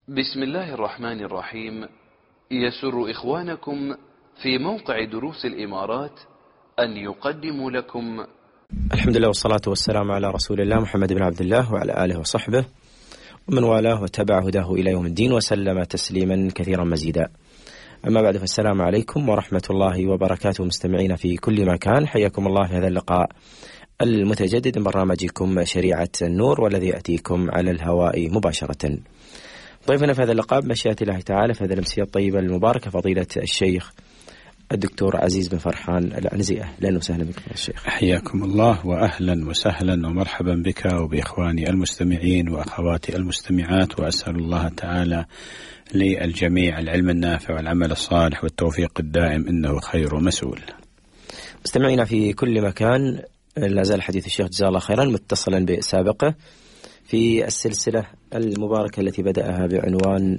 بسم الله الرحمن الرحيم. يسر إخوانكم في موقع دروس الإمارات أن يقدموا لكم الحمد لله والصلاة والسلام على رسول الله محمد بن عبد الله وعلى آله وصحبه ومن والاه وتبع هداه إلى يوم الدين وسلم تسليما كثيرا مزيدا. أما بعد، فالسلام عليكم ورحمة الله وبركاته مستمعين في كل مكان. حياكم الله في هذا اللقاء المتجدد من برنامجكم شريعة النور، والذي يأتيكم على الهواء مباشرة. ضيفنا في هذا اللقاء بمشيئة الله تعالى في هذه الأمسية الطيبة المباركة فضيلة الشيخ الدكتور عزيز بن فرحان العنزي. أهلا وسهلا بك يا شيخ. حياكم الله وأهلا وسهلا ومرحبا بك وبإخواني المستمعين وأخواتي المستمعات، وأسأل الله تعالى للجميع العلم النافع والعمل الصالح والتوفيق الدائم، إنه خير مسؤول. مستمعينا في كل مكان، لا زال حديث الشيخ جزاه الله خيرا متصلا بسابقه في السلسلة المباركة التي بدأها بعنوان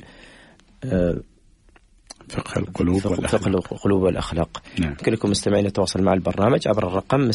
فقه القلوب والأخلاق. نعم. يمكن لكم مستمعين التواصل مع البرنامج عبر الرقم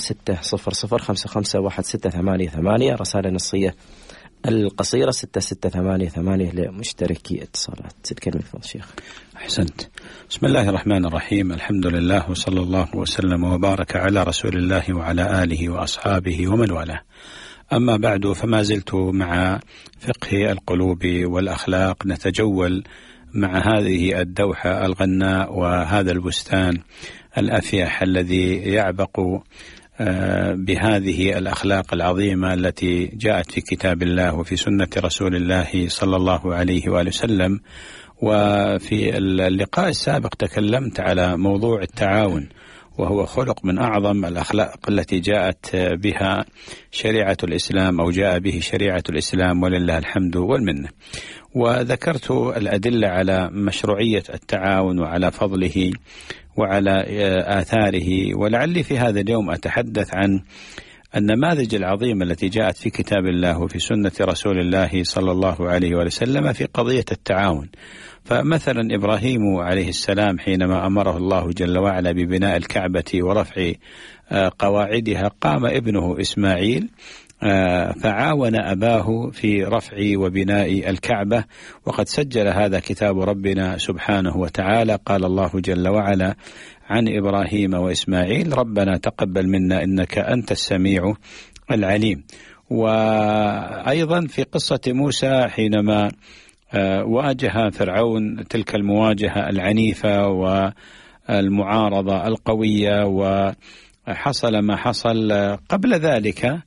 600551888، رسالة نصية القصيرة 6688 لمشتركي اتصالات. تتكلم فضل الشيخ. أحسنت. بسم الله الرحمن الرحيم، الحمد لله وصلى الله وسلم وبارك على رسول الله وعلى آله وأصحابه ومن والاه. أما بعد، فما زلت مع فقه القلوب والأخلاق نتجول مع هذه الدوحة الغناء وهذا البستان الأفيح الذي يعبق بهذه الأخلاق العظيمة التي جاءت في كتاب الله وفي سنة رسول الله صلى الله عليه وآله وسلم. وفي اللقاء السابق تكلمت على موضوع التعاون، وهو خلق من أعظم الأخلاق التي جاءت بها شريعة الإسلام أو جاء به شريعة الإسلام، ولله الحمد والمنة. وذكرت الأدلة على مشروعية التعاون وعلى فضله وعلى آثاره، ولعلي في هذا اليوم أتحدث عن النماذج العظيمة التي جاءت في كتاب الله وفي سنة رسول الله صلى الله عليه وسلم في قضية التعاون. فمثلا إبراهيم عليه السلام حينما أمره الله جل وعلا ببناء الكعبة ورفع قواعدها، قام ابنه إسماعيل فعاون أباه في رفع وبناء الكعبة، وقد سجل هذا كتاب ربنا سبحانه وتعالى. قال الله جل وعلا عن إبراهيم وإسماعيل: ربنا تقبل منا إنك أنت السميع العليم. وأيضا في قصة موسى حينما واجه فرعون تلك المواجهة العنيفة والمعارضة القوية، وحصل ما حصل. قبل ذلك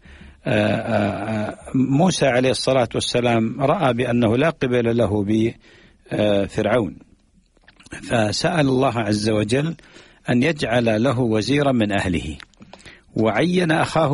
موسى عليه الصلاة والسلام رأى بأنه لا قبل له بفرعون، فسأل الله عز وجل أن يجعل له وزيرا من أهله، وعين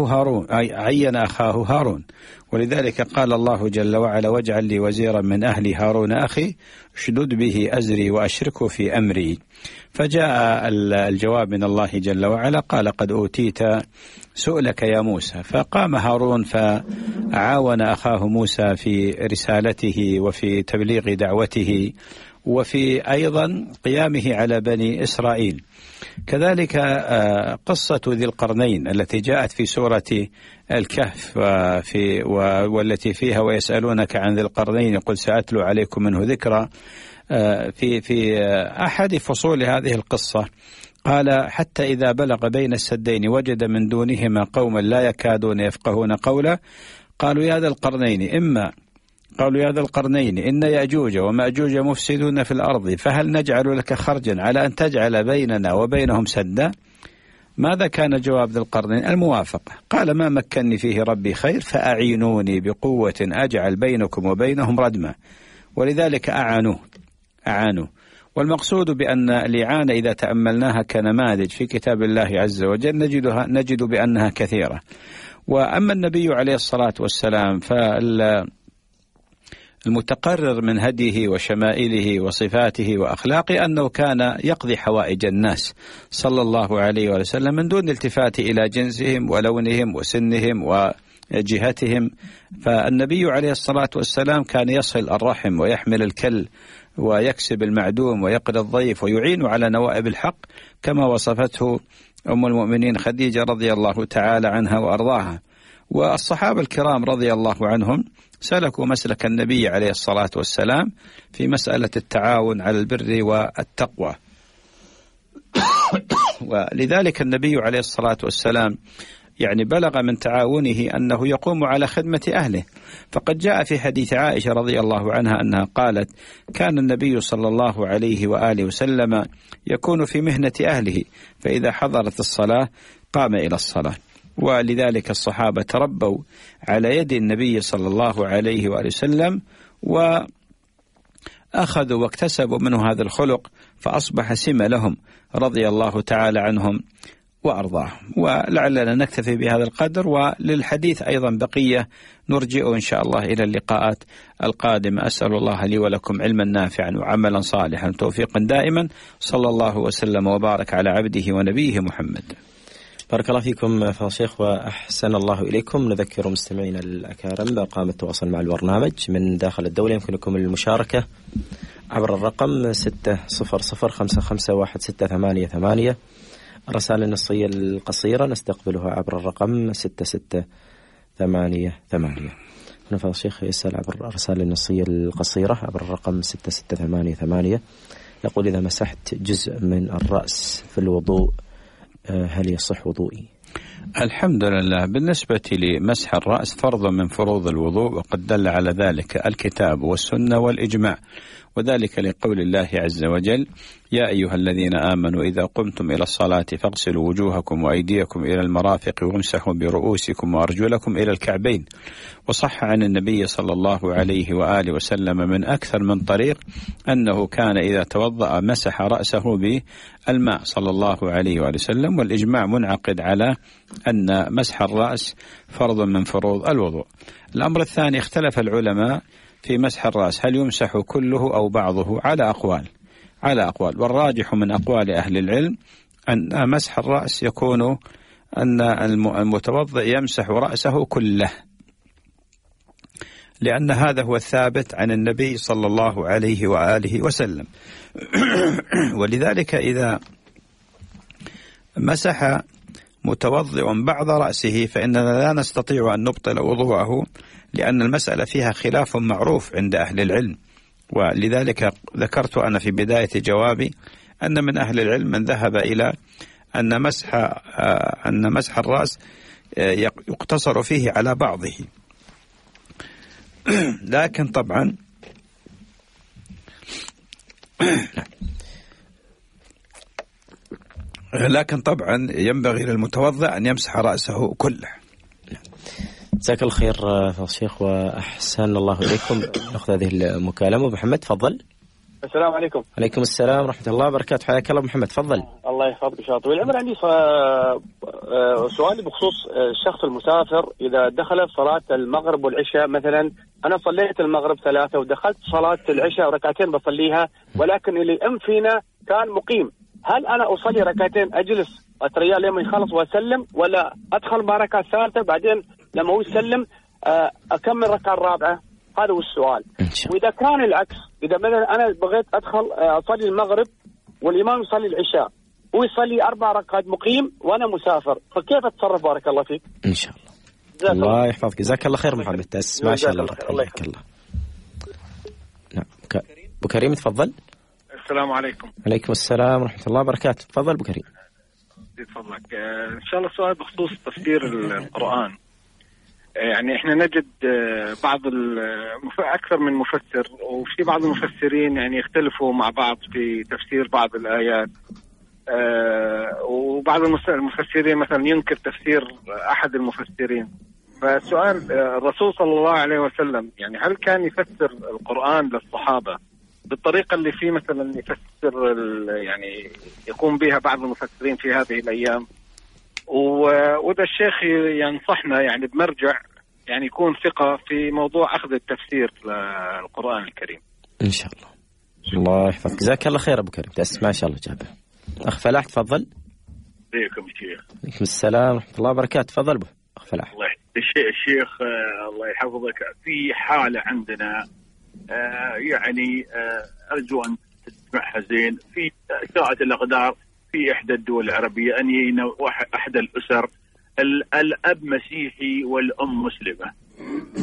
أخاه هارون. ولذلك قال الله جل وعلا: واجعل لي وزيرا من أهلي هارون أخي اشدد به أزري وأشركه في أمري. فجاء الجواب من الله جل وعلا: قال قد أوتيت سؤلك يا موسى. فقام هارون فعاون أخاه موسى في رسالته وفي تبليغ دعوته وفي أيضا قيامه على بني إسرائيل. كذلك قصة ذي القرنين التي جاءت في سورة الكهف والتي فيها: ويسألونك عن ذي القرنين قل سأتلو عليكم منه ذكرى. في أحد فصول هذه القصة قال: حتى إذا بلغ بين السدين وجد من دونهما قوما لا يكادون يفقهون قولا قالوا يا ذا القرنين إن يأجوج ومأجوج مفسدون في الأرض فهل نجعل لك خرجا على أن تجعل بيننا وبينهم سدا. ماذا كان جواب ذي القرنين؟ الموافقة. قال: ما مكنني فيه ربي خير فأعينوني بقوة أجعل بينكم وبينهم ردما. ولذلك أعانوا. والمقصود بأن الإعانة إذا تأملناها كنماذج في كتاب الله عز وجل نجد بأنها كثيرة. وأما النبي عليه الصلاة والسلام المتقرر من هديه وشمائله وصفاته وأخلاقه أنه كان يقضي حوائج الناس صلى الله عليه وسلم من دون التفات إلى جنسهم ولونهم وسنهم وجهتهم. فالنبي عليه الصلاة والسلام كان يصل الرحم ويحمل الكل ويكسب المعدوم ويقضي الضيف ويعين على نوائب الحق، كما وصفته أم المؤمنين خديجة رضي الله تعالى عنها وأرضاها. والصحابة الكرام رضي الله عنهم سلكوا مسلك النبي عليه الصلاة والسلام في مسألة التعاون على البر والتقوى. ولذلك النبي عليه الصلاة والسلام يعني بلغ من تعاونه أنه يقوم على خدمة أهله، فقد جاء في حديث عائشة رضي الله عنها أنها قالت: كان النبي صلى الله عليه وآله وسلم يكون في مهنة أهله، فإذا حضرت الصلاة قام إلى الصلاة. ولذلك الصحابة تربوا على يد النبي صلى الله عليه وآله وسلم، وأخذوا واكتسبوا منه هذا الخلق، فأصبح سمة لهم رضي الله تعالى عنهم وأرضاه. ولعلنا نكتفي بهذا القدر، وللحديث أيضا بقية نرجئه إن شاء الله إلى اللقاءات القادمة. أسأل الله لي ولكم علما نافعا وعملا صالحا توفيقا دائما، صلى الله وسلم وبارك على عبده ونبيه محمد. بارك الله فيكم فضيلة الشيخ وأحسن الله إليكم. نذكر مستمعينا الأكارم بأرقام التواصل مع البرنامج من داخل الدولة. يمكنكم المشاركة عبر الرقم 600551688. الرسائل النصية القصيرة نستقبلها عبر الرقم 6688. هنا فضيلة الشيخ يسأل عبر الرسائل النصية القصيرة عبر الرقم 6688، يقول: إذا مسحت جزء من الرأس في الوضوء هل يصح وضوئي؟ الحمد لله. بالنسبة لمسح الرأس فرض من فروض الوضوء، وقد دل على ذلك الكتاب والسنة والإجماع، وذلك لقول الله عز وجل: يا أيها الذين آمنوا إذا قمتم إلى الصلاة فاغسلوا وجوهكم وأيديكم إلى المرافق وامسحوا برؤوسكم وأرجلكم إلى الكعبين. وصح عن النبي صلى الله عليه وآله وسلم من أكثر من طريق أنه كان إذا توضأ مسح رأسه بالماء صلى الله عليه وآله وسلم، والإجماع منعقد على أن مسح الرأس فرض من فروض الوضوء. الأمر الثاني، اختلف العلماء في مسح الرأس، هل يمسح كله أو بعضه؟ على أقوال، والراجح من أقوال أهل العلم أن مسح الرأس يكون أن المتوضئ يمسح رأسه كله، لأن هذا هو الثابت عن النبي صلى الله عليه وآله وسلم. ولذلك إذا مسح متوضئ بعض رأسه فإننا لا نستطيع أن نبطل وضوءه، لأن المسألة فيها خلاف معروف عند أهل العلم. ولذلك ذكرت أنا في بداية جوابي أن من أهل العلم من ذهب إلى أن مسح الرأس يقتصر فيه على بعضه، لكن طبعا ينبغي للمتوضئ أن يمسح رأسه كله. جزاك الله خير فضيلة الشيخ وأحسن الله إليكم. نأخذ هذه المكالمة. محمد تفضل. السلام عليكم. عليكم السلام ورحمة الله وبركاته. حياك الله محمد، تفضل. الله يحفظك شاطر طويل العمر. عندي سؤالي بخصوص الشخص المسافر إذا دخل صلاة المغرب والعشاء. مثلا أنا صليت المغرب 3 ودخلت صلاة العشاء ركعتين بصليها، ولكن اللي فينا كان مقيم، هل أنا أصلي ركعتين أجلس أتريال لما يخلص وأسلم، ولا أدخل مع ركعة ثالثة بعدين لما هو يسلم أكمل الركعة الرابعة؟ هذا هو السؤال. وإذا كان العكس، إذا مثلا أنا بغيت أدخل أصلي المغرب والإمام يصلي العشاء، هو يصلي 4 ركعات مقيم وأنا مسافر، فكيف أتصرف؟ بارك الله فيك. إن شاء الله. الله يحفظك. جزاك الله خير محمد. ما شاء الله حياك الله. نعم أبو كريم تفضل. السلام عليكم. عليكم السلام ورحمة الله وبركاته. تفضل أبو كريم. تفضلك. إن شاء الله السؤال بخصوص تفسير القرآن. يعني إحنا نجد أكثر من مفسر، وفي بعض المفسرين يعني يختلفوا مع بعض في تفسير بعض الآيات، وبعض المفسرين مثلا ينكر تفسير أحد المفسرين. فالسؤال، الرسول صلى الله عليه وسلم يعني هل كان يفسر القرآن للصحابة بالطريقة اللي فيه مثلا يفسر يعني يقوم بها بعض المفسرين في هذه الأيام؟ وده الشيخ ينصحنا يعني بمرجع يعني يكون ثقة في موضوع أخذ التفسير للقرآن الكريم. إن شاء الله. الله يحفظك. جزاك الله خير أبو كريم. ما شاء الله جابه. أخ فلاح تفضل. عليكم الشيخ. عليكم السلام ورحمة الله وبركاته. تفضل أخ فلاح. الله الشيخ الله يحفظك. في حالة عندنا يعني أرجو أن تسمعها زين. في ساعة الأقدار في إحدى الدول العربية أن أحد الأسر الأب مسيحي والأم مسلمة،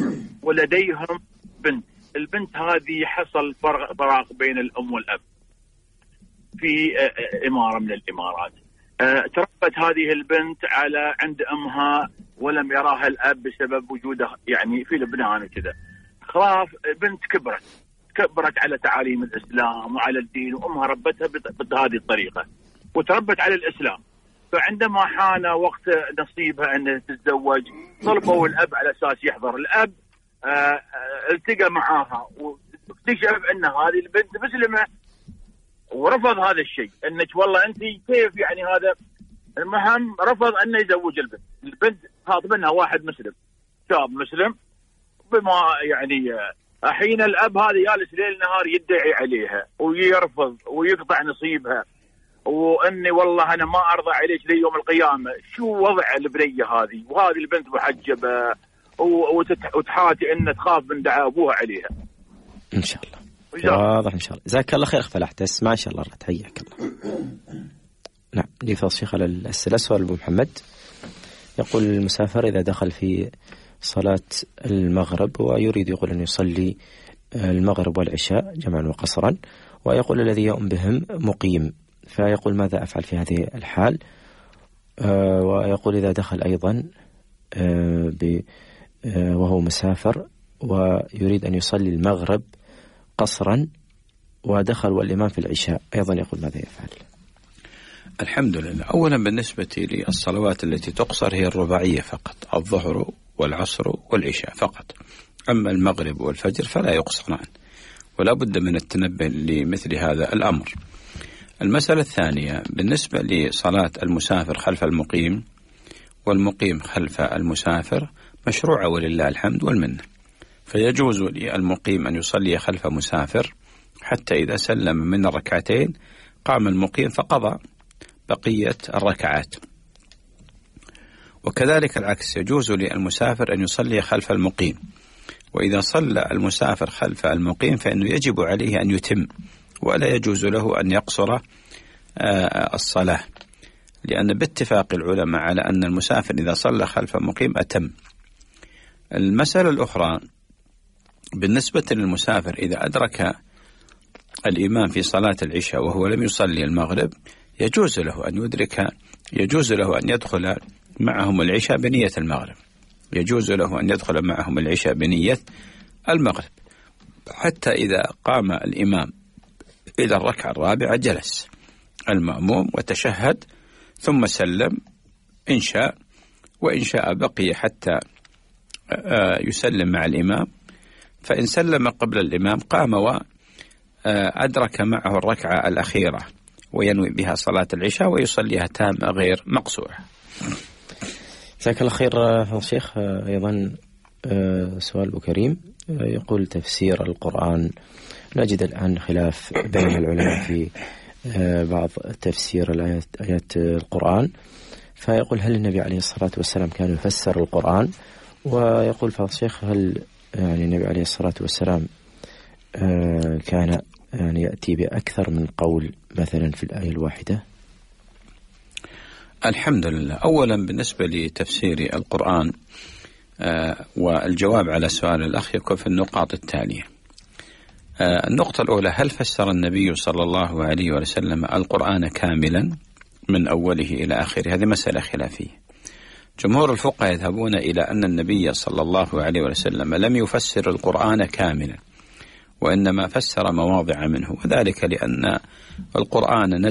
ولديهم بنت. البنت هذه حصل فراغ بين الأم والأب في إمارة من الإمارات. تربت هذه البنت عند أمها ولم يراها الأب بسبب وجوده يعني في لبنان وكذا. خلاص بنت كبرت على تعاليم الإسلام وعلى الدين، وأمها ربتها بهذه الطريقة وتربت على الإسلام. فعندما حان وقت نصيبها أن تتزوج طلبوا الأب على أساس يحضر. الأب التقى معاها واكتشف أن هذه البنت مسلمة ورفض هذا الشيء، أنك والله أنت كيف يعني هذا. المهم رفض أن يزوج البنت خاطب منها واحد مسلم، شاب مسلم، بما يعني حين الأب هذا جالس ليل نهار يدعي عليها ويرفض ويقطع نصيبها، واني والله انا ما ارضى عليك ليوم القيامه. شو وضع البنيه هذه؟ وهذه البنت محجبه وتحاتي ان تخاف من دعاء ابوها عليها. ان شاء الله واضح ان شاء الله. جزاك الله خير. فلاح تسمع ان شاء الله. تحياك الله. نعم لي فضل الشيخ على الأسئلة. سؤال أبو محمد يقول: المسافر إذا دخل في صلاة المغرب ويريد يقول أن يصلي المغرب والعشاء جمعا وقصرا، ويقول الذي يؤم بهم مقيم، فيقول ماذا أفعل في هذه الحال؟ ويقول إذا دخل أيضا وهو مسافر ويريد أن يصلي المغرب قصرا ودخل والإمام في العشاء أيضا، يقول ماذا يفعل؟ الحمد لله. أولا بالنسبة للصلوات التي تقصر هي الرباعية فقط، الظهر والعصر والعشاء فقط. أما المغرب والفجر فلا يقصران، ولا بد من التنبه لمثل هذا الأمر. المسألة الثانية بالنسبة لصلاة المسافر خلف المقيم والمقيم خلف المسافر مشروعة ولله الحمد والمنة. فيجوز للمقيم أن يصلي خلف مسافر حتى إذا سلم من الركعتين قام المقيم فقضى بقية الركعات. وكذلك العكس، يجوز للمسافر أن يصلي خلف المقيم، وإذا صلى المسافر خلف المقيم فإنه يجب عليه أن يتم، ولا يجوز له أن يقصر الصلاة، لأن باتفاق العلماء على أن المسافر إذا صلى خلف المقيم أتم. المسألة الأخرى بالنسبة للمسافر إذا أدرك الإمام في صلاة العشاء وهو لم يصلي المغرب، يجوز له أن يدخل معهم العشاء بنية المغرب، يجوز له أن يدخل معهم العشاء بنية المغرب، حتى إذا قام الإمام إلى الركعة الرابعة جلس المأموم وتشهد ثم سلم إن شاء، وإن شاء بقي حتى يسلم مع الإمام. فإن سلم قبل الإمام قام وأدرك معه الركعة الأخيرة وينوي بها صلاة العشاء ويصليها تامة غير مقصورة. جزاك الله خير الشيخ. أيضا سؤال أبو كريم يقول: تفسير القرآن، نجد الآن خلاف بين العلماء في بعض تفسير آيات القرآن، فيقول: هل النبي عليه الصلاة والسلام كان يفسر القرآن؟ ويقول فضل الشيخ: هل يعني النبي عليه الصلاة والسلام كان يعني يأتي بأكثر من قول مثلا في الآية الواحدة؟ الحمد لله. أولا بالنسبة لتفسير القرآن والجواب على سؤال الأخ يكون في النقاط التالية. النقطة الأولى: هل فسر النبي صلى الله عليه وسلم القرآن كاملا من أوله إلى آخره؟ هذه مسألة خلافية. جمهور الفقهاء يذهبون إلى أن النبي صلى الله عليه وسلم لم يفسر القرآن كاملا، وإنما فسر مواضع منه، وذلك لأن القرآن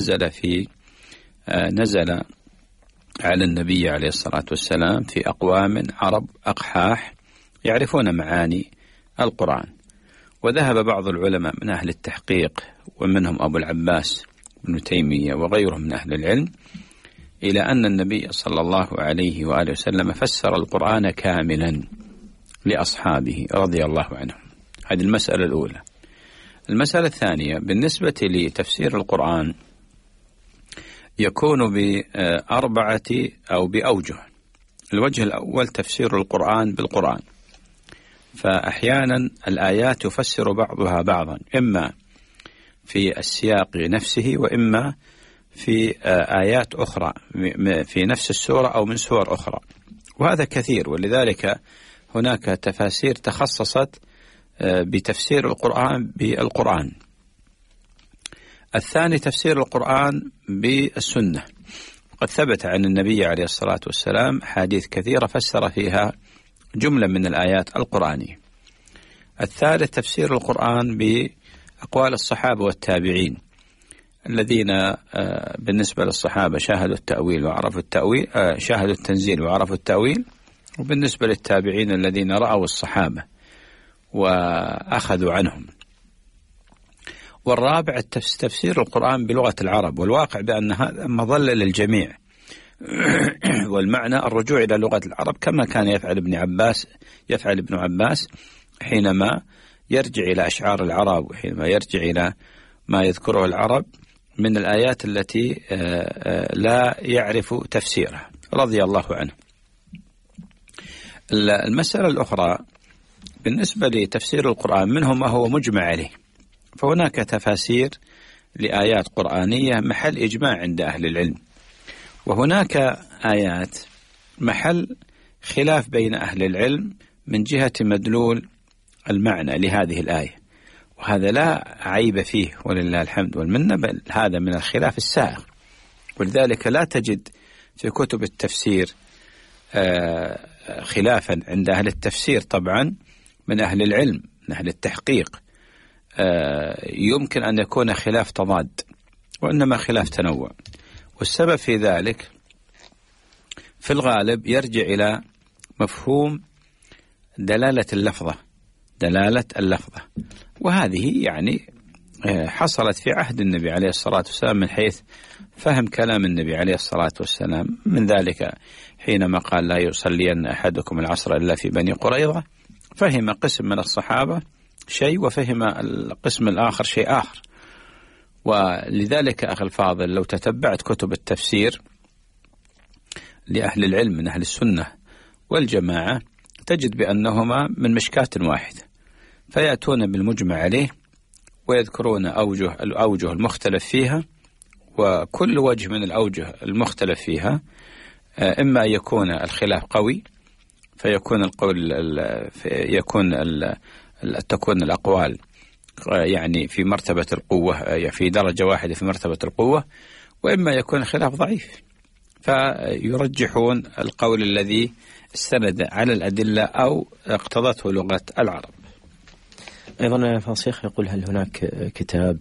نزل على النبي عليه الصلاة والسلام في أقوام عرب أقحاح يعرفون معاني القرآن. وذهب بعض العلماء من أهل التحقيق ومنهم أبو العباس بن تيمية وغيرهم من أهل العلم إلى أن النبي صلى الله عليه وآله وسلم فسر القرآن كاملا لأصحابه رضي الله عنهم. هذه المسألة الأولى. المسألة الثانية بالنسبة لتفسير القرآن يكون بأربعة أو بأوجه. الوجه الأول تفسير القرآن بالقرآن، فأحيانا الآيات تفسر بعضها بعضا، إما في السياق نفسه وإما في آيات أخرى في نفس السورة أو من سور أخرى، وهذا كثير. ولذلك هناك تفاسير تخصصت بتفسير القرآن بالقرآن. الثاني تفسير القرآن بالسنة، قد ثبت عن النبي عليه الصلاة والسلام حديث كثيرة فسر فيها جملة من الآيات القرآنية. الثالث تفسير القرآن بأقوال الصحابة والتابعين الذين بالنسبة للصحابة شاهدوا التأويل وعرفوا التأويل، شاهدوا التنزيل وعرفوا التأويل، وبالنسبة للتابعين الذين رأوا الصحابة وأخذوا عنهم. والرابع تفسير القرآن بلغة العرب، والواقع بأن هذا مظلة للجميع والمعنى الرجوع إلى لغة العرب كما كان يفعل ابن عباس حينما يرجع إلى أشعار العرب، وحينما يرجع إلى ما يذكره العرب من الآيات التي لا يعرف تفسيرها رضي الله عنه. المسألة الأخرى بالنسبة لتفسير القرآن منه ما هو مجمع عليه، فهناك تفاسير لآيات قرآنية محل إجماع عند أهل العلم، وهناك آيات محل خلاف بين أهل العلم من جهة مدلول المعنى لهذه الآية، وهذا لا عيب فيه ولله الحمد والمنة، بل هذا من الخلاف السائغ. ولذلك لا تجد في كتب التفسير خلافا عند أهل التفسير طبعا من أهل العلم من أهل التحقيق يمكن أن يكون خلاف تضاد، وإنما خلاف تنوع. والسبب في ذلك في الغالب يرجع إلى مفهوم دلالة اللفظة، وهذه يعني حصلت في عهد النبي عليه الصلاة والسلام من حيث فهم كلام النبي عليه الصلاة والسلام. من ذلك حينما قال لا يصلين أحدكم العصر إلا في بني قريظة، فهم قسم من الصحابة شيء وفهم القسم الآخر شيء آخر. ولذلك أخي الفاضل لو تتبعت كتب التفسير لأهل العلم من أهل السنة والجماعة تجد بأنهما من مشكاة واحدة، فيأتون بالمجمع عليه ويذكرون الأوجه المختلف فيها، وكل وجه من الأوجه المختلف فيها إما يكون الخلاف قوي فيكون تكون الأقوال يعني في مرتبة القوة، في درجة واحدة في مرتبة القوة، وإما يكون الخلاف ضعيف فيرجحون القول الذي استند على الأدلة أو اقتضته لغة العرب. أيضا فصيح يقول هل هناك كتاب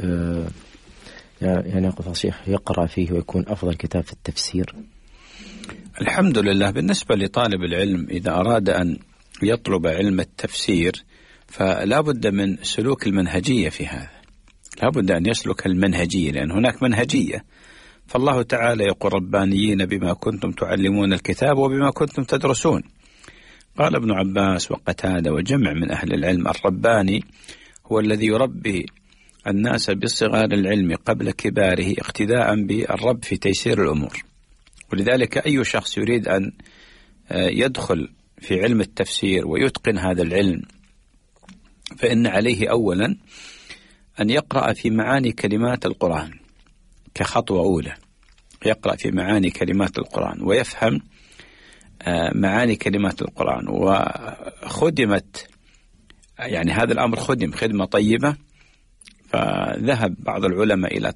يعني فصيح يقرأ فيه ويكون أفضل كتاب في التفسير؟ الحمد لله بالنسبة لطالب العلم إذا أراد أن يطلب علم التفسير فلا بد من سلوك المنهجية في هذا، لا بد أن يسلك المنهجية، لأن هناك منهجية. فالله تعالى يقول ربانيين بما كنتم تعلمون الكتاب وبما كنتم تدرسون. قال ابن عباس وقتادة وجمع من أهل العلم الرباني هو الذي يربي الناس بصغار العلم قبل كباره اقتداء بالرب في تيسير الأمور. ولذلك أي شخص يريد أن يدخل في علم التفسير ويتقن هذا العلم فإن عليه أولا أن يقرأ في معاني كلمات القرآن كخطوة أولى، يقرأ في معاني كلمات القرآن ويفهم معاني كلمات القرآن. وخدمت يعني هذا الأمر خدم خدمة طيبة، فذهب بعض العلماء إلى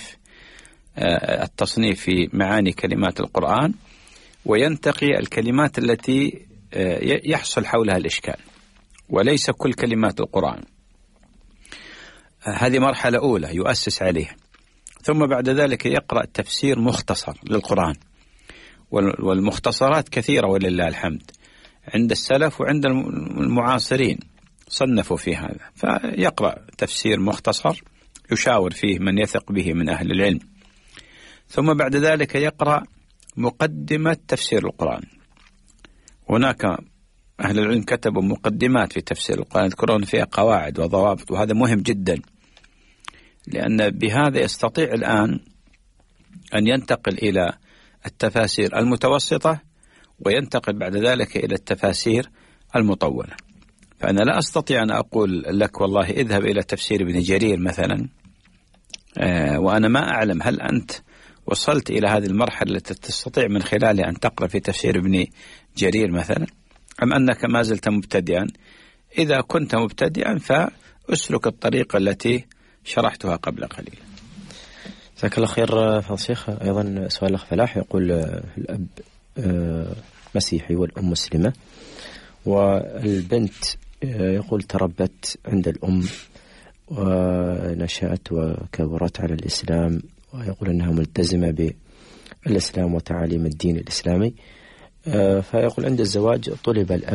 التصنيف في معاني كلمات القرآن وينتقي الكلمات التي يحصل حولها الإشكال، وليس كل كلمات القرآن. هذه مرحلة أولى يؤسس عليها، ثم بعد ذلك يقرأ تفسير مختصر للقرآن، والمختصرات كثيرة ولله الحمد عند السلف وعند المعاصرين صنفوا في هذا، فيقرأ تفسير مختصر يشاور فيه من يثق به من أهل العلم، ثم بعد ذلك يقرأ مقدمة تفسير القرآن. هناك أهل العلم كتبوا مقدمات في تفسير القرآن يذكرون فيها قواعد وضوابط، وهذا مهم جدا، لأن بهذا يستطيع الآن أن ينتقل إلى التفاسير المتوسطة وينتقل بعد ذلك إلى التفاسير المطولة. فأنا لا أستطيع أن أقول لك والله اذهب إلى تفسير ابن جرير مثلا وأنا ما أعلم هل أنت وصلت إلى هذه المرحلة التي تستطيع من خلالها أن تقرأ في تفسير ابن جرير مثلا. أم أنك ما زلت مبتدئا؟ إذا كنت مبتدئا فأسلك الطريقة التي شرحتها قبل قليل. جزاك الله خير فضل الشيخ. أيضا سؤال الأخ فلاح يقول الأب مسيحي والأم مسلمة، والبنت يقول تربت عند الأم ونشأت وكبرت على الإسلام، ويقول أنها ملتزمة بالإسلام وتعاليم الدين الإسلامي، فيقول عند الزواج طلب الأب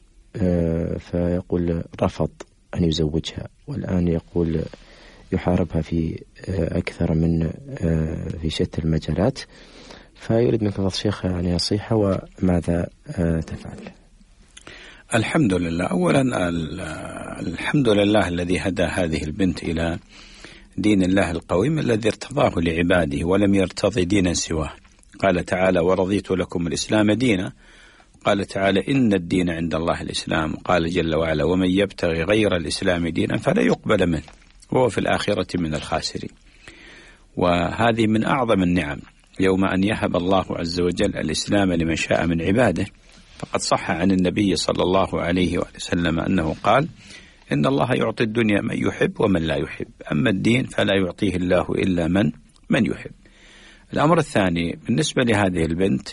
فيقول رفض أن يزوجها، والآن يقول يحاربها في أكثر من في شتى المجالات، فيريد منك فضل الشيخ يعني نصيحة وماذا تفعل؟ الحمد لله. أولا الحمد لله الذي هدى هذه البنت إلى دين الله القويم الذي ارتضاه لعباده ولم يرتضي دينا سواه. قال تعالى ورضيت لكم الإسلام دينا، قال تعالى إن الدين عند الله الإسلام، قال جل وعلا ومن يبتغي غير الإسلام دينا فلا يقبل منه وهو في الآخرة من الخاسرين. وهذه من أعظم النعم يوم أن يهب الله عز وجل الإسلام لمن شاء من عباده. فقد صح عن النبي صلى الله عليه وسلم أنه قال إن الله يعطي الدنيا من يحب ومن لا يحب، أما الدين فلا يعطيه الله إلا من يحب. الأمر الثاني بالنسبة لهذه البنت،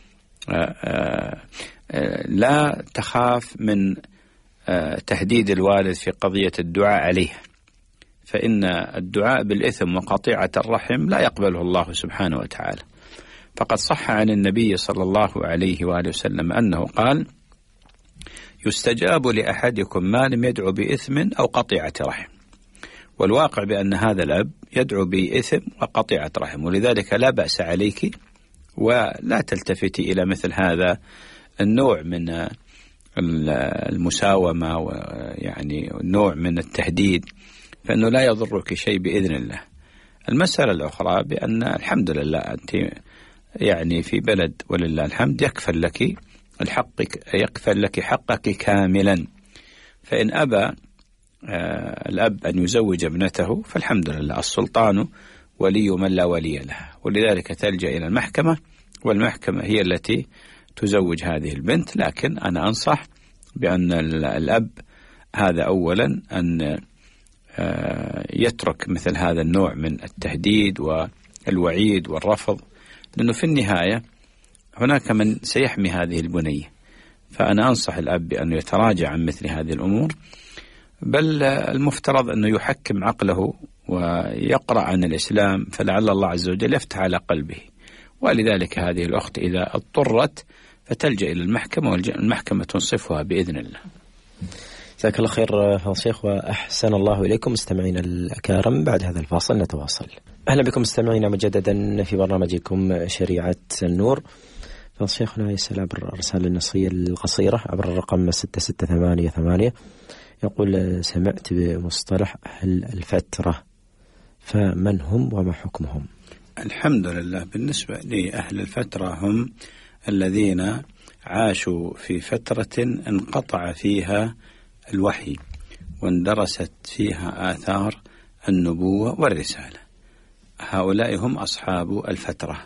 لا تخاف من تهديد الوالد في قضية الدعاء عليها، فإن الدعاء بالإثم وقطيعة الرحم لا يقبله الله سبحانه وتعالى. فقد صح عن النبي صلى الله عليه وآله وسلم أنه قال يستجاب لأحدكم ما لم يدعو بإثم أو قطيعة رحم، والواقع بأن هذا الأب يدعو بإثم وقطيعة رحم، ولذلك لا بأس عليك ولا تلتفتي إلى مثل هذا النوع من المساومة ويعني نوع من التهديد، فإنه لا يضرك شيء بإذن الله. المسألة الأخرى بأن الحمد لله أنت يعني في بلد ولله الحمد يكفل لك حقك كاملا، فإن أبى الأب أن يزوج ابنته فالحمد لله السلطان ولي من لا ولي له، ولذلك تلجأ إلى المحكمة، والمحكمة هي التي تزوج هذه البنت. لكن أنا أنصح بأن الأب هذا أولا أن يترك مثل هذا النوع من التهديد والوعيد والرفض، لأنه في النهاية هناك من سيحمي هذه البنية. فأنا أنصح الأب بأن يتراجع عن مثل هذه الأمور، بل المفترض أنه يحكم عقله ويقرأ عن الإسلام، فلعل الله عز وجل يفتح على قلبه. ولذلك هذه الأخت إذا اضطرت فتلجأ إلى المحكمة، والمحكمة تنصفها بإذن الله. جزاك الله خير فضل الشيخ وأحسن الله إليكم. مستمعينا الأكارم، بعد هذا الفاصل نتواصل. أهلا بكم مستمعينا مجددا في برنامجكم شريعة النور. فضل الشيخنا يسأل عبر الرسالة النصية القصيرة عبر الرقم 6688، يقول سمعت بمصطلح أهل الفترة، فمن هم وما حكمهم؟ الحمد لله. بالنسبة لأهل الفترة هم الذين عاشوا في فترة انقطع فيها الوحي واندرست فيها آثار النبوة والرسالة، هؤلاء هم أصحاب الفترة.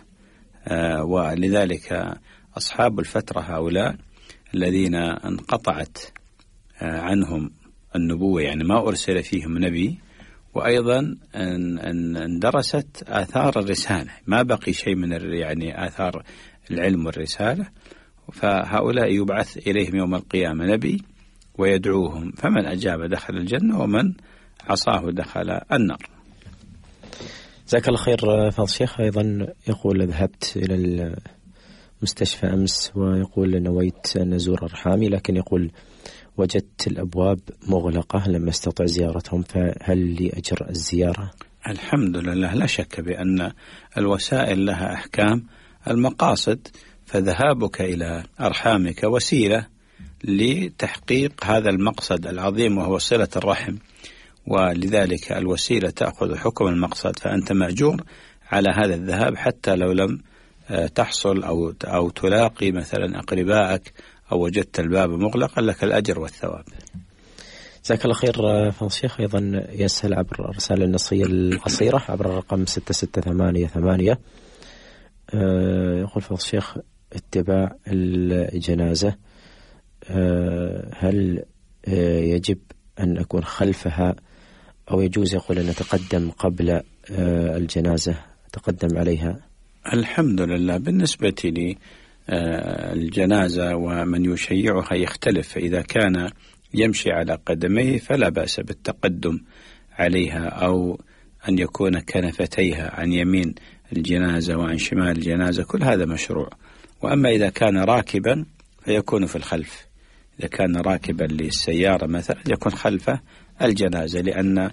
ولذلك أصحاب الفترة هؤلاء الذين انقطعت عنهم النبوة، يعني ما أرسل فيهم نبي، وأيضا اندرست آثار الرسالة، ما بقي شيء من يعني آثار العلم والرسالة، فهؤلاء يبعث إليهم يوم القيامة نبي ويدعوهم، فمن أجاب دخل الجنة ومن عصاه دخل النار. جزاك الله خير فضل الشيخ. أيضا يقول ذهبت إلى المستشفى أمس، ويقول نويت أن أزور أرحامي، لكن يقول وجدت الأبواب مغلقة لم أستطع زيارتهم، فهل لي أجر الزيارة؟ الحمد لله. لا شك بأن الوسائل لها أحكام المقاصد، فذهابك إلى أرحامك وسيلة لتحقيق هذا المقصد العظيم وهو صلة الرحم، ولذلك الوسيلة تأخذ حكم المقصد، فأنت مأجور على هذا الذهاب حتى لو لم تحصل أو تلاقي مثلا أقربائك أو وجدت الباب مغلقا، لك الأجر والثواب. جزاك الله خير فضل الشيخ. أيضا يسأل عبر الرسالة النصية القصيرة عبر الرقم 6688، يقول فضل الشيخ اتباع الجنازة هل يجب أن أكون خلفها أو يجوز يقول أن أتقدم قبل الجنازة أتقدم عليها؟ الحمد لله بالنسبة لي الجنازة ومن يشيعها يختلف، فإذا كان يمشي على قدميه فلا بأس بالتقدم عليها، أو أن يكون كنفتيها عن يمين الجنازة وعن شمال الجنازة، كل هذا مشروع. وأما إذا كان راكبا فيكون في الخلف، إذا كان راكبا للسيارة مثلا يكون خلفه الجنازة، لأن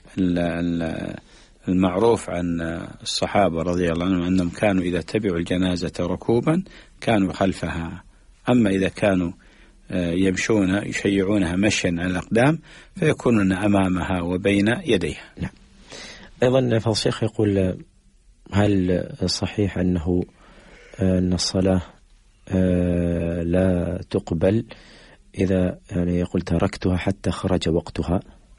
المعروف عن الصحابة رضي الله عنهم أنهم كانوا إذا تبعوا الجنازة ركوبا كانوا خلفها، أما إذا كانوا يمشون يشيعونها مشيا على الأقدام فيكونون أمامها وبين يديها. نعم. أيضا فالشيخ يقول هل صحيح أن الصلاة لا تقبل إذا يعني يقول تركتها حتى خرج وقتها؟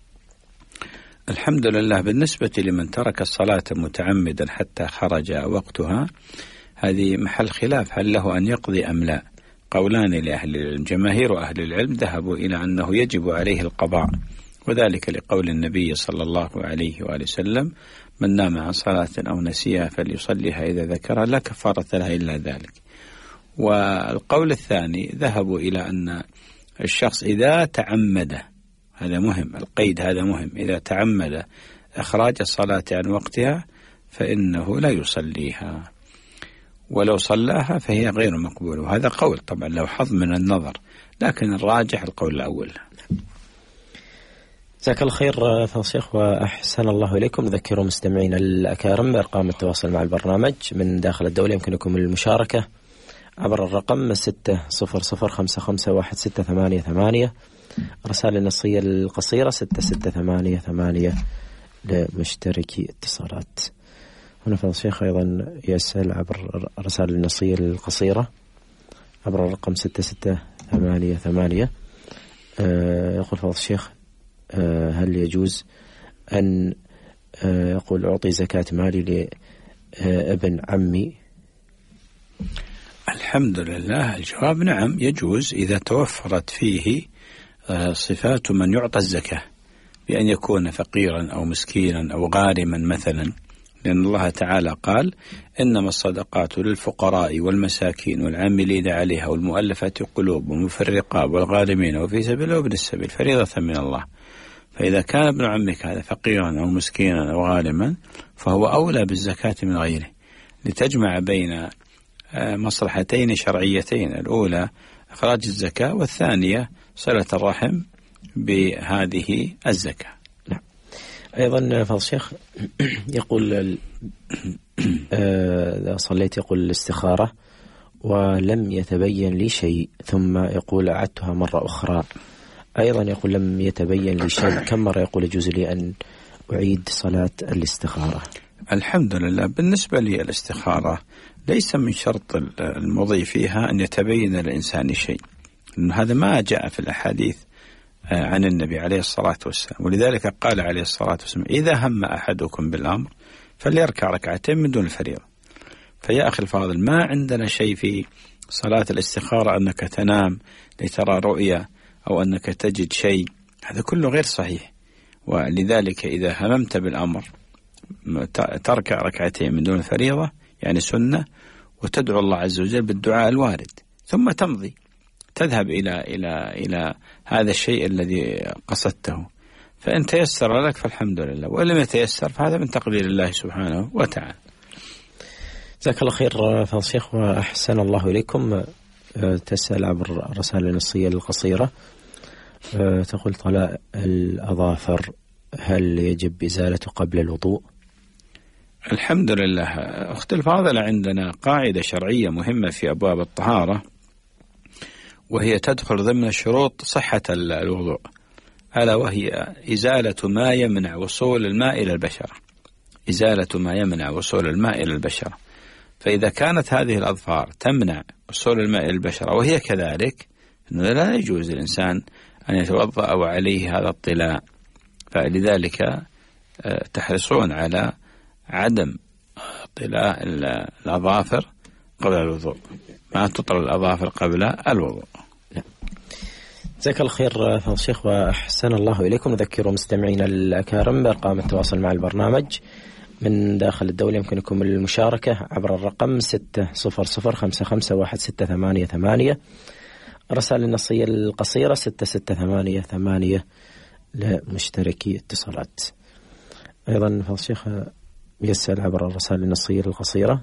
الحمد لله بالنسبة لمن ترك الصلاة متعمدا حتى خرج وقتها هذه محل خلاف، هل له أن يقضي أم لا؟ قولان لأهل العلم. جماهير أهل العلم ذهبوا إلى أنه يجب عليه القضاء، وذلك لقول النبي صلى الله عليه وآله وسلم: من نام عن صلاة أو نسيها فليصليها إذا ذكرها لا كفارة لها إلا ذلك. والقول الثاني ذهبوا إلى أن الشخص إذا تعمد، هذا مهم، القيد هذا مهم، إذا تعمد إخراج الصلاة عن وقتها فإنه لا يصليها، ولو صلاها فهي غير مقبولة. وهذا قول طبعا له حظ من النظر، لكن الراجح القول الأول. جزاك الله خير فالشيخ وأحسن الله إليكم. ذكروا مستمعين الأكارم بأرقام التواصل مع البرنامج من داخل الدولة، يمكنكم المشاركة عبر الرقم 600551688، رسالة النصية القصيرة 6688 لمشتركي اتصالات. هنا فضل الشيخ أيضا يسأل عبر رسالة النصية القصيرة عبر الرقم 6688. يقول فضل الشيخ هل يجوز أن يقول أعطي زكاة مالي لابن عمي؟ الحمد لله الجواب نعم يجوز، إذا توفرت فيه صفات من يعطى الزكاة، بأن يكون فقيرا أو مسكينا أو غارما مثلا، لأن الله تعالى قال: إنما الصدقات للفقراء والمساكين والعاملين عليها والمؤلفة قلوبهم وفي الرقاب والغارمين وفي سبيل وابن السبيل فريضة من الله. فإذا كان ابن عمك هذا فقيرا أو مسكينا أو غارما فهو أولى بالزكاة من غيره، لتجمع بين مصلحتين شرعيتين: الأولى إخراج الزكاة، والثانية صلة الرحم بهذه الزكاة. نعم. أيضا فضل الشيخ يقول صليت يقول الاستخارة ولم يتبين لي شيء، ثم يقول أعدتها مرة أخرى، أيضا يقول لم يتبين لي شيء، كم مرة يقول يجوز لي أن أعيد صلاة الاستخارة؟ الحمد لله بالنسبة لي الاستخارة ليس من شرط المضي فيها أن يتبين الإنسان شيء، هذا ما جاء في الأحاديث عن النبي عليه الصلاة والسلام. ولذلك قال عليه الصلاة والسلام: إذا هم أحدكم بالأمر فليركع ركعتين من دون الفريضة. فيا أخي الفاضل، ما عندنا شيء في صلاة الاستخارة أنك تنام لترى رؤية أو أنك تجد شيء، هذا كله غير صحيح. ولذلك إذا هممت بالأمر تركع ركعتين من دون الفريضة يعني سنة، وتدعو الله عز وجل بالدعاء الوارد، ثم تمضي تذهب إلى هذا الشيء الذي قصدته. فإن تيسر لك فالحمد لله، وإن لم يتيسر فهذا من تقدير الله سبحانه وتعالى. جزاك الله خير فضل الشيخ وأحسن الله إليكم. تسأل عبر الرسالة النصية القصيرة، تقول: طلاء الأظافر هل يجب إزالته قبل الوضوء؟ الحمد لله أختي الفاضلة، عندنا قاعدة شرعية مهمة في أبواب الطهارة، وهي تدخل ضمن شروط صحة الوضوء، ألا وهي إزالة ما يمنع وصول الماء إلى البشرة. إزالة ما يمنع وصول الماء إلى البشرة، فإذا كانت هذه الأظفار تمنع وصول الماء إلى البشرة وهي كذلك، لا يجوز الإنسان أن يتوضأ أو عليه هذا الطلاء. فلذلك تحرصون على عدم طلاء الأظافر قبل الوضوء، ما تطل الأظافر قبل الوضوء. جزاك الله خير فضيلة الشيخ وأحسن الله إليكم. نذكر مستمعينا الأكارم بأرقام التواصل مع البرنامج من داخل الدولة. يمكنكم المشاركة عبر الرقم 600551688. الرسائل النصية القصيرة 6688 لمشتركي اتصالات. أيضا فضيلة الشيخ يسأل عبر الرسائل النصية القصيرة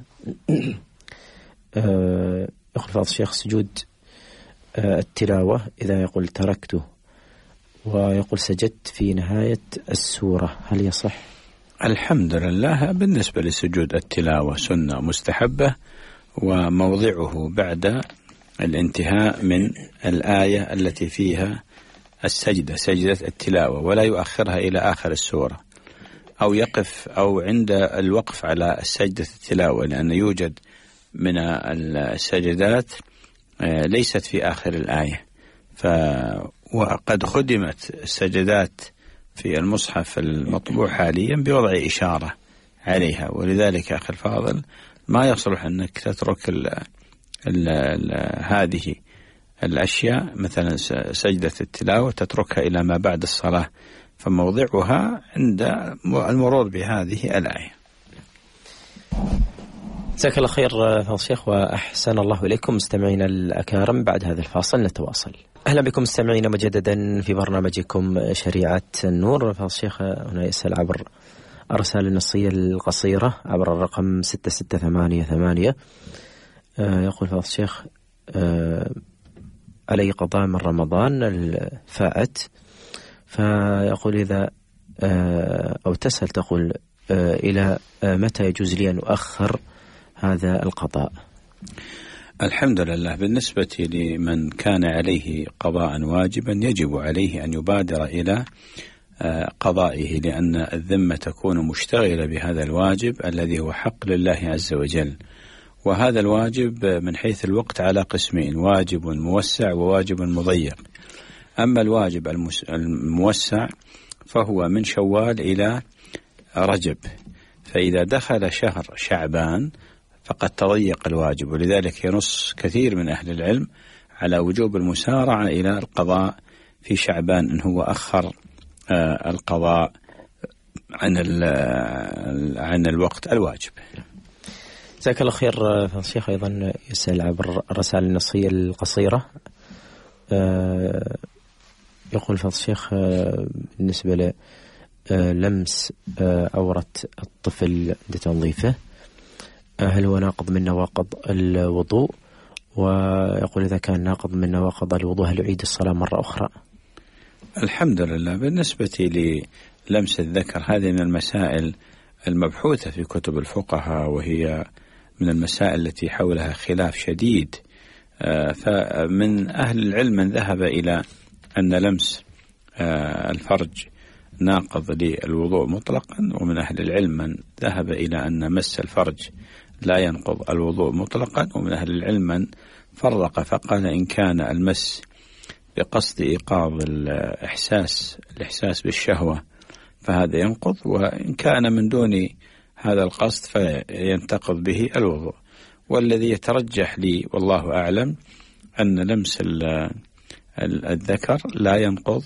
يقول فضيلة الشيخ سجود التلاوة إذا يقول تركته ويقول سجدت في نهاية السورة هل يصح؟ الحمد لله. بالنسبة لسجود التلاوة سنة مستحبة، وموضعه بعد الانتهاء من الآية التي فيها السجدة، سجدة التلاوة، ولا يؤخرها إلى آخر السورة، أو يقف أو عند الوقف على سجدة التلاوة، لأن يوجد من السجدات ليست في آخر الآية. وقد خدمت السجدات في المصحف المطبوع حاليا بوضع إشارة عليها، ولذلك أخي الفاضل ما يصلح أنك تترك هذه الأشياء مثلا سجدة التلاوة تتركها إلى ما بعد الصلاة، فموضعها عند المرور بهذه الآية. جزاك الله خير فضيلة الشيخ وأحسن الله إليكم. مستمعينا الأكارم بعد هذا الفاصل نتواصل. أهلا بكم مستمعينا مجددا في برنامجكم شريعة النور. فضيلة الشيخ هنا يسأل عبر الرسالة النصية القصيرة عبر الرقم 6688. يقول فضيلة الشيخ علي قضاء من رمضان الفائت، فيقول إذا أو تسأل تقول إلى متى يجوز لي أن أؤخر هذا القضاء؟ الحمد لله. بالنسبة لمن كان عليه قضاء واجبا يجب عليه أن يبادر إلى قضائه، لأن الذمة تكون مشتغلة بهذا الواجب الذي هو حق لله عز وجل. وهذا الواجب من حيث الوقت على قسمين: واجب موسع وواجب مضيق. أما الواجب الموسع فهو من شوال إلى رجب، فإذا دخل شهر شعبان فقد تضيق الواجب، ولذلك ينص كثير من أهل العلم على وجوب المسارعة إلى القضاء في شعبان إن هو أخر القضاء عن الوقت الواجب. جزاك الله خير فضيلة الشيخ. أيضا يسأل عبر الرسائل النصية القصيرة يقول فضيلة الشيخ بالنسبة للمس عورة الطفل لتنظيفه هل هو ناقض من نواقض الوضوء؟ ويقول إذا كان ناقض من نواقض الوضوء هل يعيد الصلاة مرة أخرى؟ الحمد لله. بالنسبة للمس الذكر هذه من المسائل المبحوثة في كتب الفقهاء، وهي من المسائل التي حولها خلاف شديد. فمن أهل العلم من ذهب إلى أن لمس الفرج ناقض للوضوء مطلقا، ومن أهل العلم من ذهب إلى أن مس الفرج لا ينقض الوضوء مطلقا، ومن أهل العلم من فرق فقال إن كان المس بقصد إيقاظ الإحساس بالشهوة فهذا ينقض، وإن كان من دون هذا القصد فينتقض به الوضوء. والذي يترجح لي والله أعلم أن لمس الذكر لا ينقض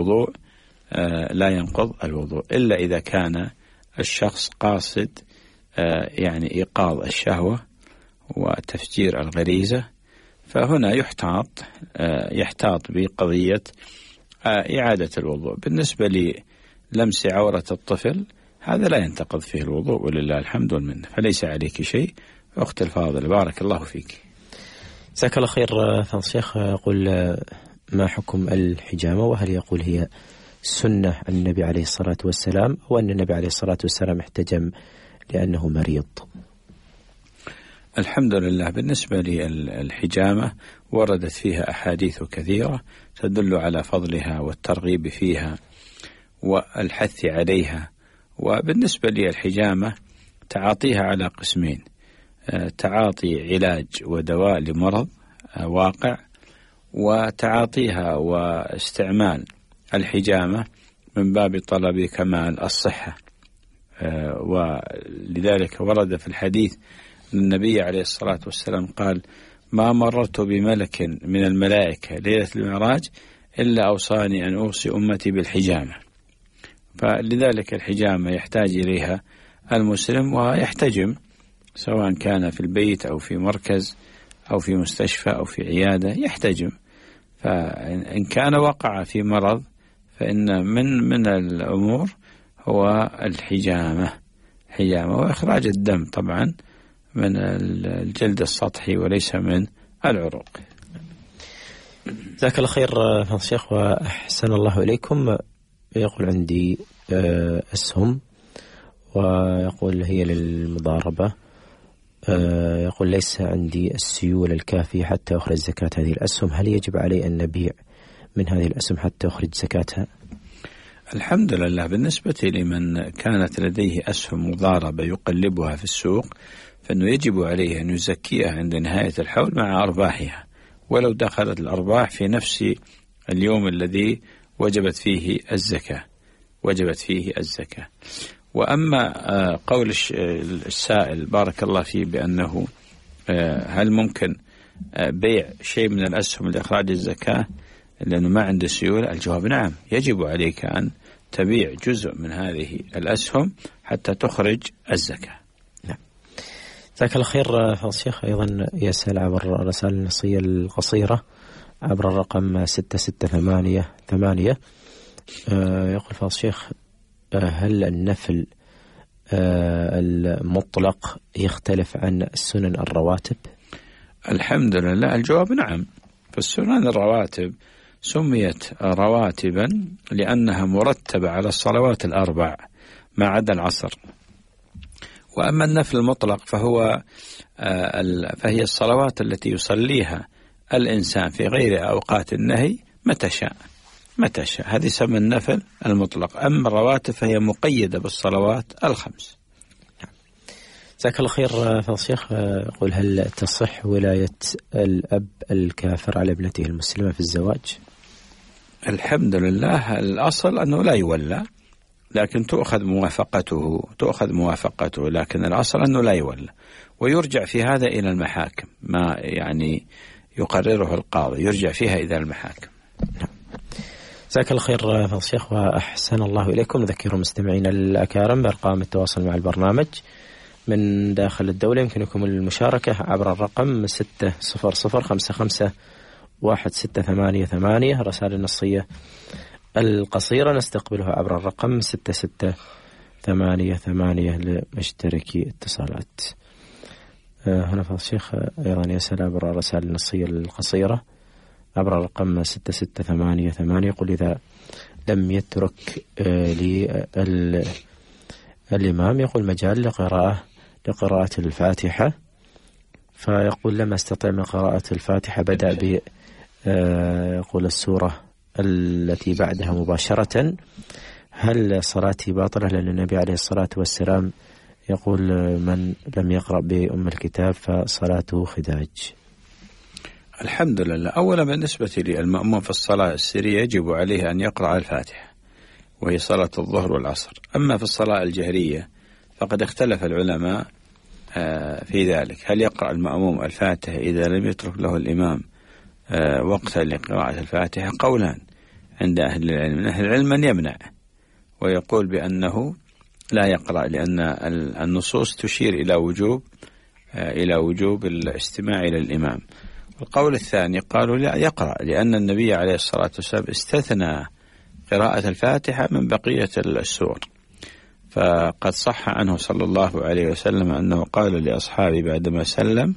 الوضوء إلا إذا كان الشخص قاصد يعني إيقاظ الشهوة وتفجير الغريزة، فهنا يحتاط بقضية إعادة الوضوء. بالنسبة للمس عورة الطفل هذا لا ينتقض فيه الوضوء ولله الحمد والمنة، فليس عليك شيء. أختي الفاضلة بارك الله فيك. جزاك الله خير فضيلة الشيخ. يقول ما حكم الحجامة، وهل يقول هي سنة عن النبي عليه الصلاة والسلام، وأن النبي عليه الصلاة والسلام احتجم لأنه مريض؟ الحمد لله. بالنسبة للحجامة وردت فيها أحاديث كثيرة تدل على فضلها والترغيب فيها والحث عليها. وبالنسبة للحجامة تعاطيها على قسمين: تعاطي علاج ودواء لمرض واقع، وتعاطيها واستعمال الحجامة من باب طلب كمال الصحة. ولذلك ورد في الحديث أن النبي عليه الصلاة والسلام قال: ما مررت بملك من الملائكة ليلة المعراج إلا أوصاني أن أوصي أمتي بالحجامة. فلذلك الحجامة يحتاج إليها المسلم ويحتجم، سواء كان في البيت أو في مركز أو في مستشفى أو في عيادة يحتجم. فإن كان وقع في مرض فإن من الأمور هو الحجامة وإخراج الدم طبعا من الجلد السطحي وليس من العروق. جزاك الله خير فضيلة الشيخ وأحسن الله إليكم. يقول عندي أسهم ويقول هي للمضاربة، يقول ليس عندي السيولة الكافية حتى أخرج زكاة هذه الأسهم، هل يجب علي أن نبيع من هذه الأسهم حتى أخرج زكاتها؟ الحمد لله، بالنسبة لمن كانت لديه أسهم مضاربة يقلبها في السوق فإنه يجب عليه أن يزكيها عند نهاية الحول مع أرباحها، ولو دخلت الأرباح في نفس اليوم الذي وجبت فيه الزكاة. وأما قول السائل بارك الله فيه بأنه هل ممكن بيع شيء من الأسهم لإخراج الزكاة لأنه ما عنده سيولة، الجواب نعم، يجب عليك أن تبيع جزء من هذه الأسهم حتى تخرج الزكاة. نعم. جزاك الله خير فضيلة الشيخ. أيضا يسأل عبر الرسائل النصية القصيرة عبر الرقم 6688 يقول فضيلة الشيخ هل النفل المطلق يختلف عن السنن الرواتب؟ الحمد لله، الجواب نعم. فالسنن الرواتب سميت رواتبا لأنها مرتبة على الصلوات الأربع ما عدا العصر. وأما النفل المطلق فهي الصلوات التي يصليها الإنسان في غير أوقات النهي متى شاء، هذه يسمى النفل المطلق. أما الرواتب فهي مقيدة بالصلوات الخمس. جزاك الله خير فضيلة الشيخ. يقول هل تصح ولاية الأب الكافر على ابنته المسلمة في الزواج؟ الحمد لله، الأصل أنه لا يولى، لكن تؤخذ موافقته، لكن الأصل أنه لا يولى، ويرجع في هذا إلى المحاكم، ما يعني يقرره القاضي يرجع فيها إلى المحاكم. جزاك الله خير فضيلة الشيخ وأحسن الله إليكم. نذكر مستمعينا الأكارم بأرقام التواصل مع البرنامج من داخل الدولة. يمكنكم المشاركة عبر الرقم 600551688. رسائل النصية القصيرة نستقبلها عبر الرقم 6688 لمشتركي اتصالات. هنا فضيلة الشيخ أيضا يسأل عبر الرسائل النصية القصيرة عبر الرقم 6688 يقول إذا لم يترك الإمام يقول مجال لقراءة الفاتحة، فيقول لم أستطع من قراءة الفاتحة بدأ يقول السورة التي بعدها مباشرة، هل صلاتي باطلة؟ لأن النبي عليه الصلاة والسلام يقول من لم يقرأ بأم الكتاب فصلاته خداج. الحمد لله، أولا بالنسبة للمأموم في الصلاة السرية يجب عليه أن يقرأ الفاتحة وهي صلاة الظهر والعصر. أما في الصلاة الجهرية فقد اختلف العلماء في ذلك، هل يقرأ المأموم الفاتحة إذا لم يترك له الإمام وقتا لقراءة الفاتحة؟ قولان عند أهل العلم. من أهل العلم من يمنع ويقول بأنه لا يقرأ، لأن النصوص تشير إلى وجوب الاستماع إلى الإمام. القول الثاني قالوا لا يقرأ، لأن النبي عليه الصلاة والسلام استثنى قراءة الفاتحة من بقية السور، فقد صح عنه صلى الله عليه وسلم أنه قال لأصحابه بعدما سلم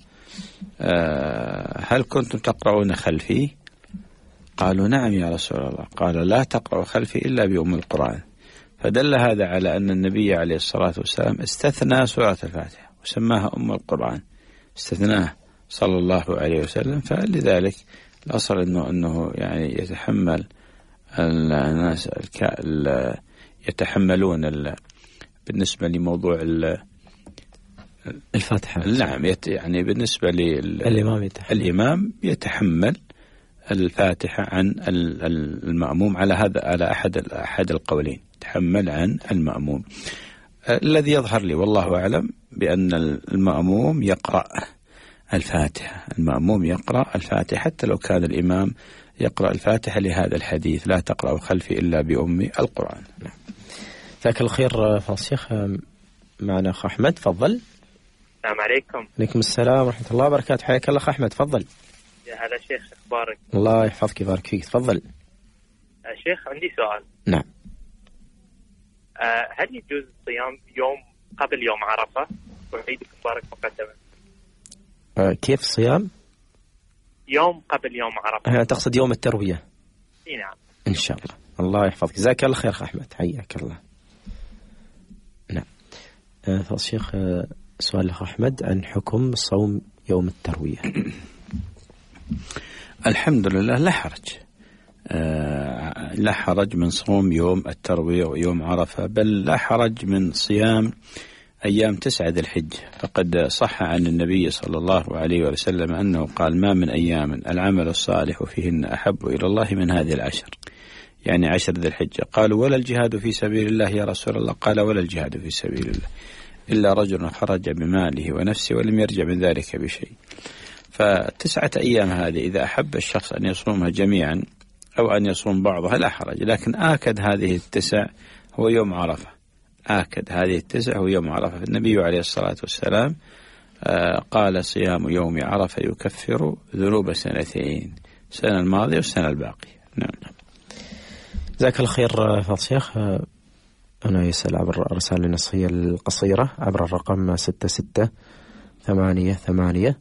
هل كنتم تقرؤون خلفي؟ قالوا نعم يا رسول الله. قال لا تقرأوا خلفي إلا بأم القرآن. فدل هذا على أن النبي عليه الصلاة والسلام استثنى سورة الفاتحة وسماها أم القرآن، استثناه صلى الله عليه وسلم. فلذلك الأصل أنه يعني يتحمل الناس يتحملون بالنسبة لموضوع الفاتحة. نعم، يعني بالنسبة الإمام يتحمل الفاتحة عن المأموم على أحد القولين، يتحمل عن المأموم. الذي يظهر لي والله أعلم بأن المأموم يقرأ الفاتحة، حتى لو كان الإمام يقرأ الفاتحة لهذا الحديث: لا تقرأ خلفي إلا بأم القرآن. جزاك الله خير فضل الشيخ. معنا أخ أحمد، تفضل. السلام عليكم. عليكم السلام ورحمة الله وبركاته. حياك الله أخ أحمد، تفضل. يا هلا شيخ، أخبارك؟ الله يحفظك ويبارك فيك، تفضل. شيخ عندي سؤال. نعم. هل يجوز صيام يوم قبل يوم عرفة؟ وعيدك مبارك مقدما. كيف صيام؟ يوم قبل يوم عرفة. تقصد يوم التروية؟ اي نعم. إن شاء الله. الله يحفظك، جزاك الله خير أخ أحمد، حياك الله. نعم. فضل الشيخ، سؤال الأخ أحمد عن حكم صوم يوم التروية. الحمد لله لا حرج، لا حرج من صوم يوم التروية ويوم عرفة، بل لا حرج من صيام أيام 9 ذي الحجة. فقد صح عن النبي صلى الله عليه وسلم أنه قال: ما من أيام العمل الصالح فيهن أحب إلى الله من هذه العشر، يعني 10 ذي الحجة. قالوا: ولا الجهاد في سبيل الله يا رسول الله؟ قال: ولا الجهاد في سبيل الله إلا رجل خرج بماله ونفسه ولم يرجع من ذلك بشيء. ف9 أيام هذه إذا أحب الشخص أن يصومها جميعا أو أن يصوم بعضها لا حرج، لكن آكد هذه 9 هو يوم عرفة. آكد هذه 9 هو يوم عرفة. النبي عليه الصلاة والسلام قال: صيام يوم عرفة يكفر ذنوب 2 السنة الماضية والسنة الباقية. نعم. جزاك الله خير فضل الشيخ. أنا يسأل عبر الرسالة النصية القصيرة عبر الرقم 6688.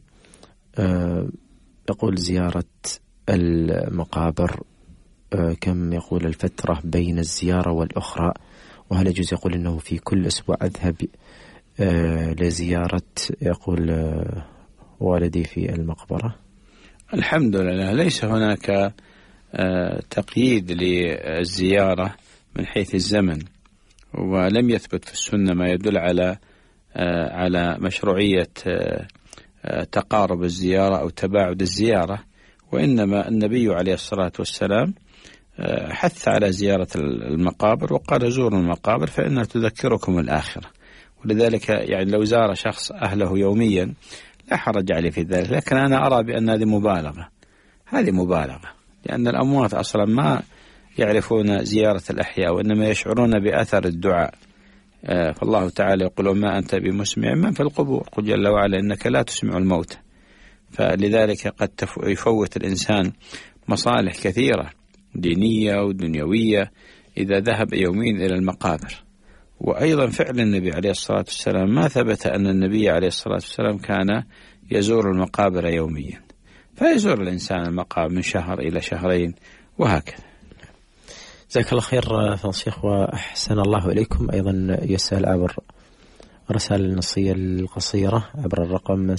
يقول: زيارة المقابر كم يقول الفترة بين الزيارة والأخرى؟ وهل يجوز يقول إنه في كل أسبوع أذهب لزيارة يقول والدي في المقبرة؟ الحمد لله ليس هناك تقييد للزيارة من حيث الزمن، ولم يثبت في السنة ما يدل على مشروعية تقارب الزيارة أو تباعد الزيارة، وإنما النبي عليه الصلاة والسلام حث على زيارة المقابر وقال: زوروا المقابر فإنها تذكركم الآخرة. ولذلك يعني لو زار شخص أهله يوميا لا حرج عليه في ذلك، لكن أنا أرى بأن هذه مبالغة، لأن الأموات أصلا ما يعرفون زيارة الأحياء وإنما يشعرون بأثر الدعاء. فالله تعالى يقول: ما أنت بمسمع من في القبور، قل جل وعلا إنك لا تسمع الموتى. فلذلك قد يفوت الإنسان مصالح كثيرة دينية ودنيوية إذا ذهب يومين إلى المقابر. وأيضا فعل النبي عليه الصلاة والسلام ما ثبت أن النبي عليه الصلاة والسلام كان يزور المقابر يوميا، فيزور الإنسان المقابر من شهر إلى شهرين وهكذا. جزاك الله خير فضل الشيخ وأحسن الله إليكم. أيضا يسأل عبر رسالة النصية القصيرة عبر الرقم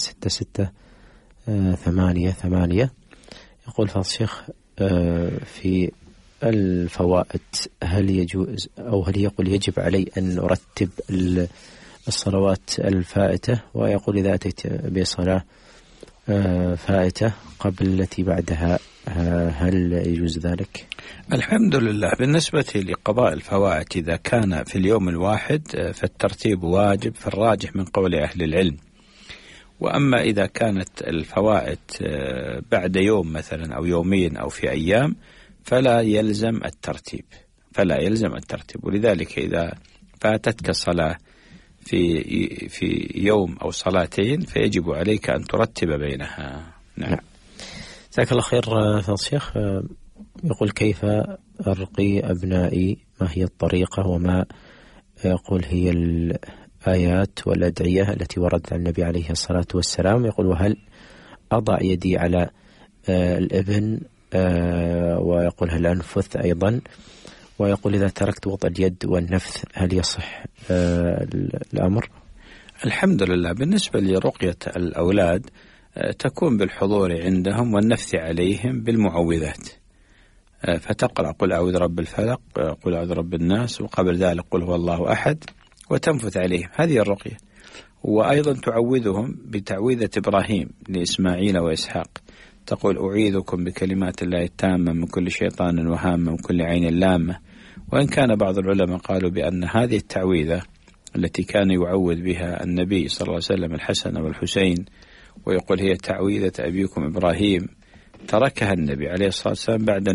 6688. يقول فضل الشيخ: في الفوائد هل يجوز أو هل يقول يجب علي أن أرتب الصلوات الفائتة؟ ويقول: إذا أتيت بصلاة فائتة قبل التي بعدها هل يجوز ذلك؟ الحمد لله. بالنسبة لقضاء الفوائت إذا كان في اليوم الواحد فالترتيب واجب في الراجح من قول أهل العلم. وأما إذا كانت الفوائت بعد يوم مثلا أو يومين أو في أيام فلا يلزم الترتيب. ولذلك إذا فاتتك صلاة في يوم أو صلاتين فيجب عليك أن ترتب بينها. نعم. جزاك الله خير فضل الشيخ. يقول: كيف أرقي أبنائي؟ ما هي الطريقة وما يقول هي الآيات والأدعية التي وردت عن النبي عليه الصلاة والسلام؟ يقول: وهل أضع يدي على الابن؟ ويقول: هل أنفث أيضا؟ ويقول: إذا تركت وضع اليد والنفث هل يصح الأمر؟ الحمد لله. بالنسبة لرقية الأولاد تكون بالحضور عندهم والنفث عليهم بالمعوذات، فتقرأ: قل أعوذ رب الفلق، قل أعوذ رب الناس، وقبل ذلك قل هو الله أحد، وتنفث عليهم. هذه الرقية. وأيضا تعوذهم بتعويذة إبراهيم لإسماعيل وإسحاق، تقول: أعيذكم بكلمات الله التامة من كل شيطان وهامة من كل عين لامة. وإن كان بعض العلماء قالوا بأن هذه التعويذة التي كان يعوذ بها النبي صلى الله عليه وسلم الحسن والحسين، ويقول: هي تعويذة أبيكم إبراهيم، تركها النبي عليه الصلاة والسلام بعد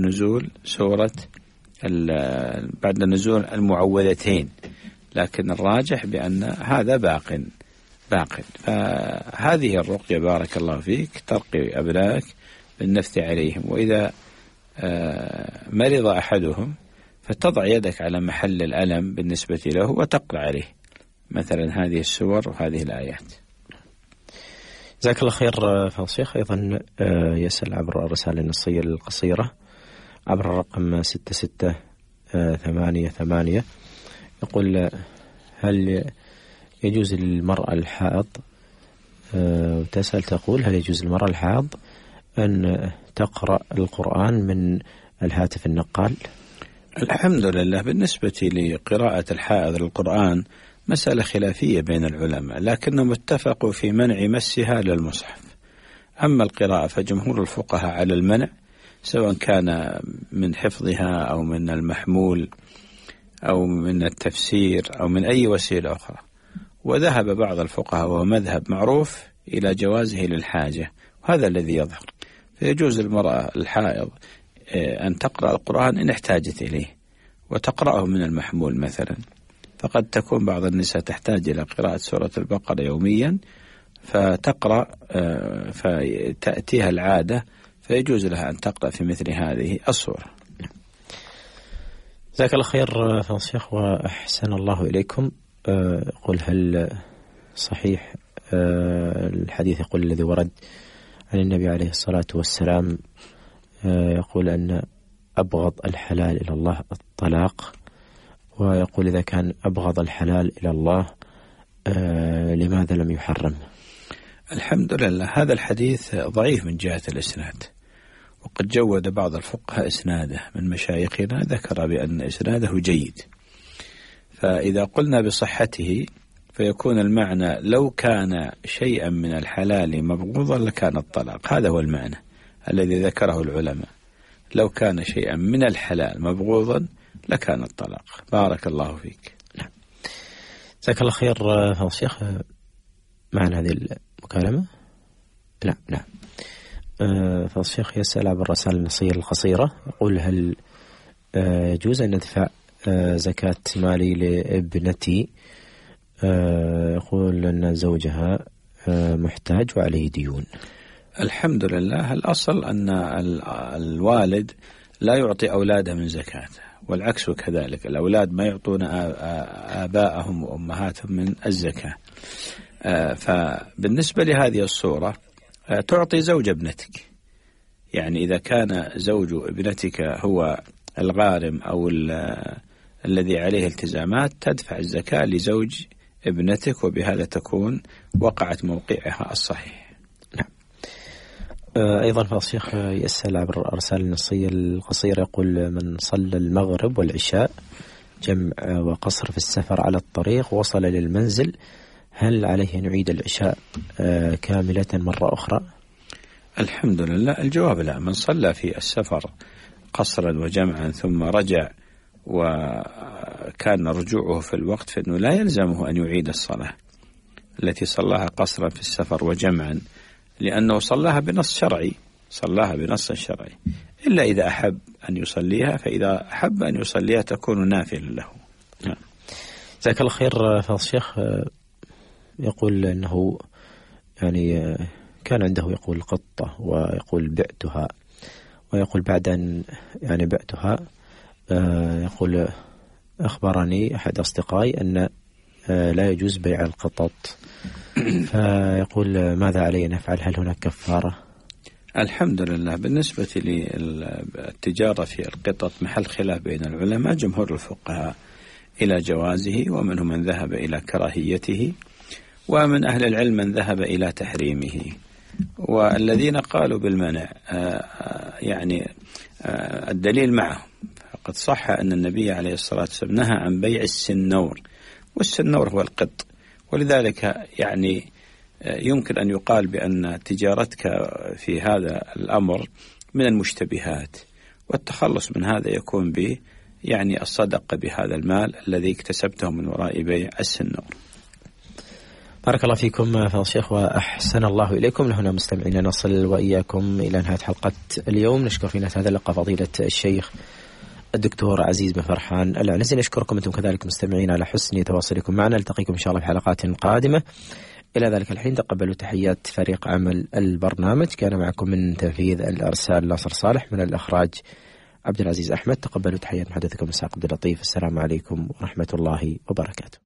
نزول المعوذتين، لكن الراجح بأن هذا باق. فهذه الرقية بارك الله فيك ترقي أبنائك بالنفث عليهم، وإذا مرض أحدهم فتضع يدك على محل الألم بالنسبة له وتقرأ عليه مثلا هذه السور وهذه الآيات. جزاك الله خير فضيلة الشيخ. أيضا يسأل عبر الرسالة النصية القصيرة عبر الرقم 6688، يقول: هل يجوز للمرأة الحائض، تقول هل يجوز للمرأة الحائض أن تقرأ القرآن من الهاتف النقال؟ الحمد لله، بالنسبة لقراءة الحائض للقرآن مسألة خلافية بين العلماء، لكنهم اتفقوا في منع مسها للمصحف. أما القراءة فجمهور الفقهاء على المنع، سواء كان من حفظها أو من المحمول أو من التفسير أو من أي وسيلة أخرى. وذهب بعض الفقهاء وهو مذهب معروف إلى جوازه للحاجة، وهذا الذي يظهر. فيجوز المرأة الحائض أن تقرأ القرآن إن احتاجت إليه، وتقرأه من المحمول مثلا. فقد تكون بعض النساء تحتاج إلى قراءة سورة البقرة يوميا، فتقرأ فتأتيها العادة، فيجوز لها أن تقرأ في مثل هذه الصورة. جزاك الله خير فضيلة الشيخ وأحسن الله إليكم. يقول: هل صحيح الحديث يقول الذي ورد عن النبي عليه الصلاة والسلام يقول أن أبغض الحلال إلى الله الطلاق، ويقول إذا كان أبغض الحلال إلى الله لماذا لم يحرم؟ الحمد لله، هذا الحديث ضعيف من جهة الإسناد، وقد جود بعض الفقهاء إسناده من مشايخنا، ذكر بأن إسناده جيد. فإذا قلنا بصحته فيكون المعنى لو كان شيئا من الحلال مبغوضا لكان الطلاق. هذا هو المعنى الذي ذكره العلماء، لو كان شيئا من الحلال مبغوضا لكان الطلاق. بارك الله فيك. نعم. جزاك الله خير فضيلة الشيخ. معنا هذه المكالمة؟ نعم. فضيلة الشيخ يسأل عبر الرسالة النصية القصيرة، يقول: هل يجوز أن ندفع زكاة مالي لابنتي؟ يقول أن زوجها محتاج وعليه ديون. الحمد لله، الأصل أن الوالد لا يعطي أولاده من زكاته، والعكس كذلك، الأولاد ما يعطون آباءهم وأمهاتهم من الزكاة. فبالنسبة لهذه الصورة تعطي زوج ابنتك، يعني إذا كان زوج ابنتك هو الغارم أو الذي عليه التزامات تدفع الزكاة لزوج ابنتك، وبهذا تكون وقعت موقعها الصحيح. نعم. أيضا فضيلة الشيخ يسأل عبر الرسالة النصية القصيرة، يقول: من صلى المغرب والعشاء جمع وقصر في السفر على الطريق وصل للمنزل، هل عليه أن يعيد العشاء كاملة مرة أخرى؟ الحمد لله، الجواب لا. من صلى في السفر قصرا وجمعا ثم رجع وكان رجوعه في الوقت فإنه لا يلزمه أن يعيد الصلاة التي صلاها قصرا في السفر وجمعا، لأنه صلاها بنص شرعي، إلا إذا أحب أن يصليها، فإذا أحب أن يصليها تكون نافلة له. نعم. جزاك الله خير فضيلة الشيخ. يقول أنه يعني كان عنده يقول قطة، ويقول بعتها، ويقول بعد أن يعني بعتها يقول أخبرني أحد أصدقائي أن لا يجوز بيع القطط، فيقول ماذا علي أن أفعل؟ هل هناك كفارة؟ الحمد لله، بالنسبة للتجارة في القطط محل خلاف بين العلماء، جمهور الفقهاء إلى جوازه، ومنهم من ذهب إلى كراهيته، ومن أهل العلم من ذهب إلى تحريمه. والذين قالوا بالمنع يعني الدليل معهم، فقد صح أن النبي عليه الصلاة والسلام نهى عن بيع السنور، والسنور هو القط، ولذلك يعني يمكن أن يقال بأن تجارتك في هذا الأمر من المشتبهات، والتخلص من هذا يكون به يعني الصدقة بهذا المال الذي اكتسبته من وراء بيع السنور. بارك الله فيكم فضيلة الشيخ وأحسن الله إليكم. لهنا مستمعين نصل وإياكم إلى نهاية حلقة اليوم. نشكر في هذا اللقاء فضيلة الشيخ الدكتور عزيز بن فرحان العنزي. نشكركم أنتم كذلك مستمعين على حسن تواصلكم معنا. نلتقيكم إن شاء الله في حلقات قادمة. إلى ذلك الحين تقبلوا تحيات فريق عمل البرنامج. كان معكم من تنفيذ الإرسال ناصر صالح، من الإخراج عبد العزيز أحمد. تقبلوا تحيات محدثكم إسحاق عبد اللطيف. السلام عليكم ورحمة الله وبركاته.